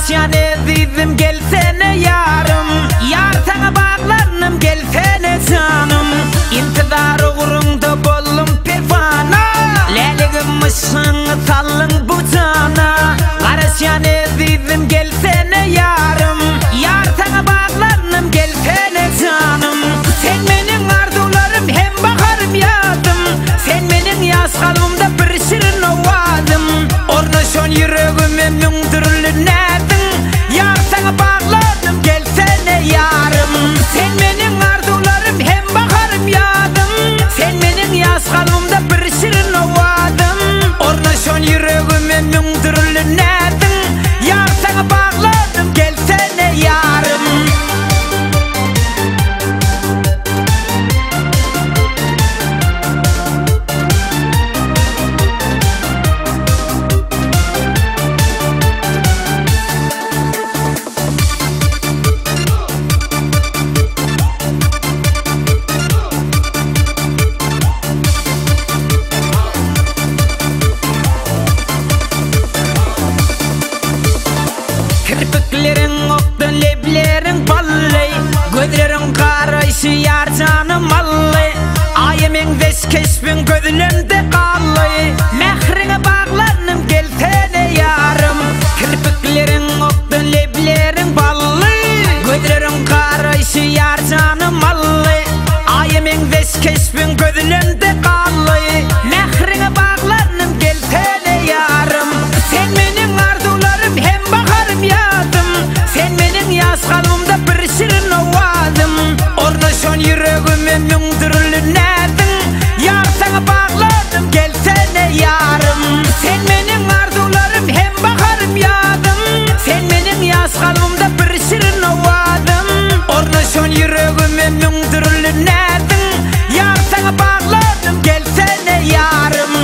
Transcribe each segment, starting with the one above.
Karasyan edizim gelsene yarım, yar sana bağlanım gelsene canım. İntizar uğrunda bollum pervana, leligim mışsın sallın bu cana. Karasyan edizim gelsene yarım, yar sana bağlanım gelsene canım. Sen benim arzularım hem bakarım yadım, sen benim yaz kalbimde bir şirin ovadım. Ornaşon yüreğime mündürlü nedin, yar sana bağladım gelsene yarım. Sen benim arzularım hem bakarım yadım, sen benim yaz kalbimde bir şirin ovadım. Ornaşon yüreğime mündürlü nedin, yar sana bağladım gelsene yarım. Kirpiklerin oktu, leblerin ballay, gözlerin karayşı yar canım allay. Ayımın veş keşfin gözlerimde kallay, mehrine bağlanım gelsene yarım. Kirpiklerin oktu, leblerin ballay, gözlerin karayşı yar canım allay. Ayımın veş keşfin gözlerimde kallay, mehrine bağlanım gelsene yarım. Sen benim arzularım hem bakarım yadım, sen benim yaz kalbimde bir şirin ovadım. Ornaşon yüreğime mündürlü nedin, yar sana bağladım gelsene yarım. Sen benim arzularım hem bakarım yadım, sen benim yaz kalbimde bir şirin ovadım. Ornaşon yüreğime mündürlü nedin, yar sana bağladım gelsene yarım.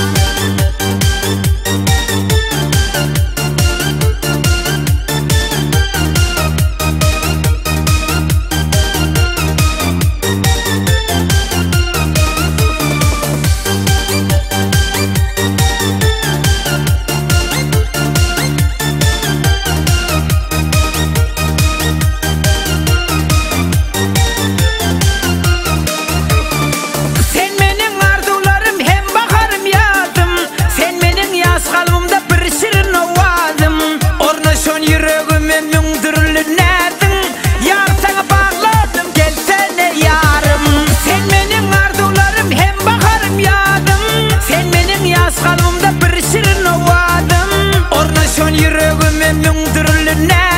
Sen benim arzularım hem bakarım yadım, sen benim yaz kalbimde bir şirin ovadım. Ornaşon yüreğime mündürlü nedin, yar sana bağladım gelsene yarım. Sen benim arzularım hem bakarım yadım, sen benim yaz kalbimde bir şirin ovadım. Ornaşon yüreğime mündürlü nedin,